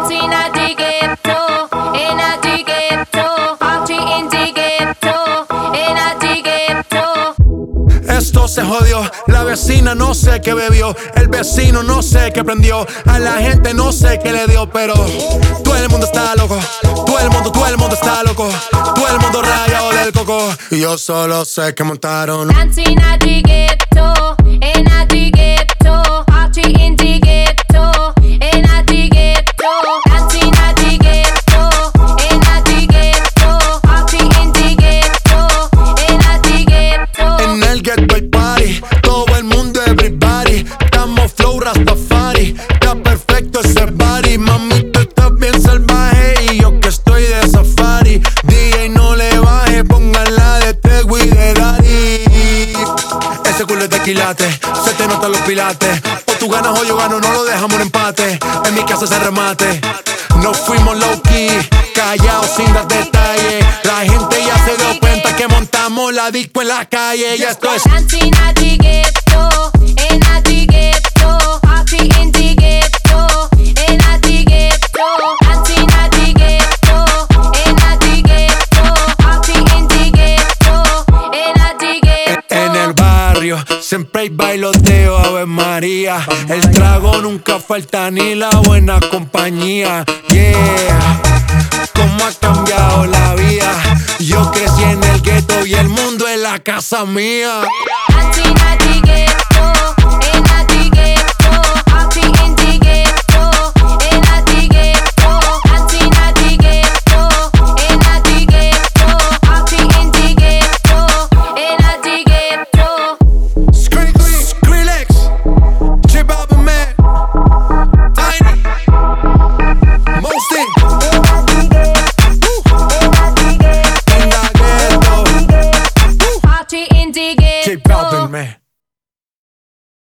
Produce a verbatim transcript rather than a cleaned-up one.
Dancing at the ghetto, in at the ghetto, party in the ghetto, in at the ghetto. Esto se jodió, la vecina no sé qué bebió, el vecino no sé qué prendió, a la gente no sé qué le dio, pero todo el mundo está loco, todo el mundo, todo el mundo está loco, todo el mundo rayado del coco, y yo solo sé que montaron. Dancing at the ghetto, in at the ghetto, party in the ghetto, in at the ghetto. Dancing at the ghetto, in at the ghetto, party in the ghetto, in at the ghetto. En el ghetto hay party, todo el mundo everybody, estamos flow Rastafari, está perfecto ese body, mami tú estás bien salvaje y yo que estoy de safari, D J no le baje, póngala de Tego y de Daddy. Ese culo es de quilate, se te notan los pilates, o tú ganas o yo gano, no lo dejamos en empate, en mi casa se remate. Nos fuimos low key, callados sin dar detalles, la gente ya se dio cuenta que montamos la disco en la calle, ya esto es. Dancing at the ghetto, in at the ghetto, party in the ghetto, in at the ghetto. Dancing at the ghetto, in at the ghetto, party in the ghetto, in at the ghetto. En el barrio siempre hay bailoteo, Ave María. El trago nunca falta ni la buena compañía. Yeah, cómo ha cambiado la vida. Yo crecí en el gueto y el mundo es la casa mía. Dancing at the ghetto, in at the ghetto, party in the ghetto, in at the ghetto. Dancing at the ghetto, in at the ghetto, party in the ghetto, in at the ghetto. Skrillex, J Balvin, man, Tiny, Mosty, Party in the ghetto. J Balvin, man.